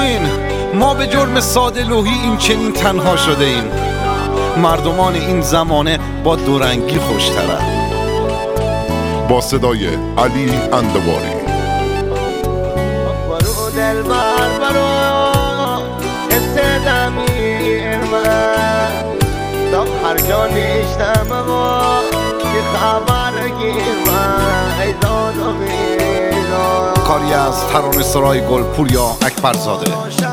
ببین ما به جرم ساده لوحی این چنین تنها شده ایم. مردمان این زمانه با دورنگی خوشترن. با صدای علی اندواری. برو دلبر برو استدامیر من تا هر جا نیشتم با که خبر گیر من ایزاد و بیزاد. کاری از ترانه سرای گلپوریا اکبرزاده.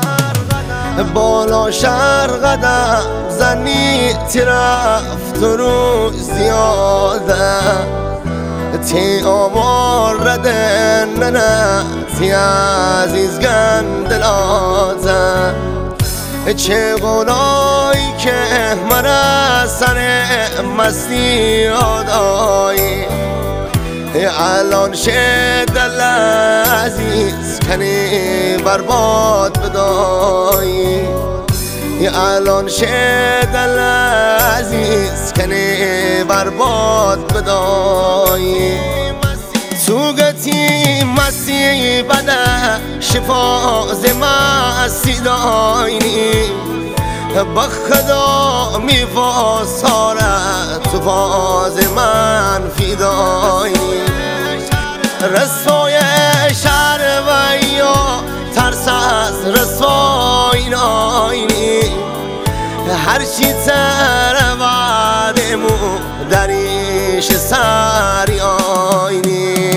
بالا شرقدم زنی ترفت رو زیاده تی آوردن نه تی عزیز گندلاته چه گناهی که مرا سر مستی آدایی الان شدل عزیز کنی برباد بدایی الان شدل عزیز کنی برباد بدایی سوگتی مسیح بده شفا مستی داینی بخدا می فاسارت تو فاز من فیدایی رسوای شهر و یا ترس از رسوای ناینی هرچی تر بعدمو دریش سری آینی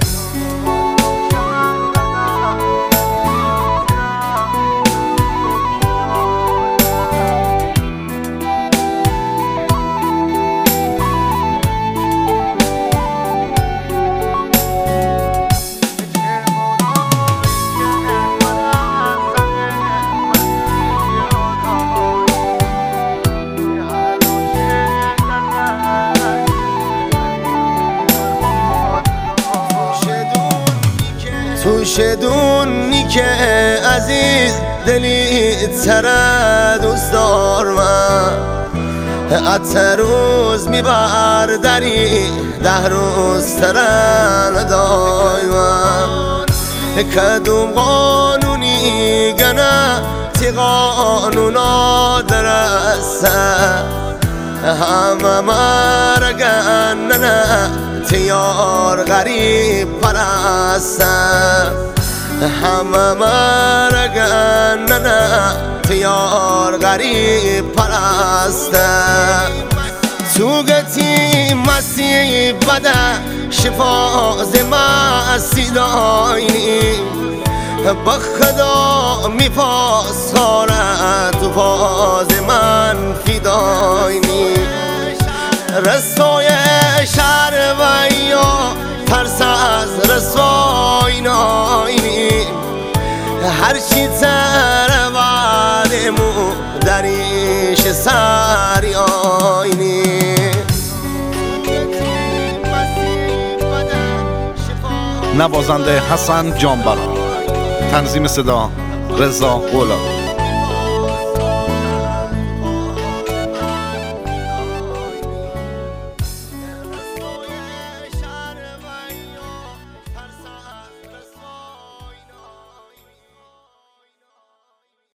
تو شدونی که عزیز دلی تره دوست دار من ات روز میبر دری 10 روز تره ندای من کدوم قانونی گنه تی قانونا درسته همه مرگن نه تیار غریب پرسته همه مرگن نه تیار غریب پرسته سوگتی مسیح بده شفا مستی داینی بخدا می فاسارت تو فاز من فیداینی رسوای شهر و یا ترس از رسوای ناینی هرچی تر بعدمو دریش سری آینی نوازنده حسن جانبران، تنظیم صدا رضا غلام.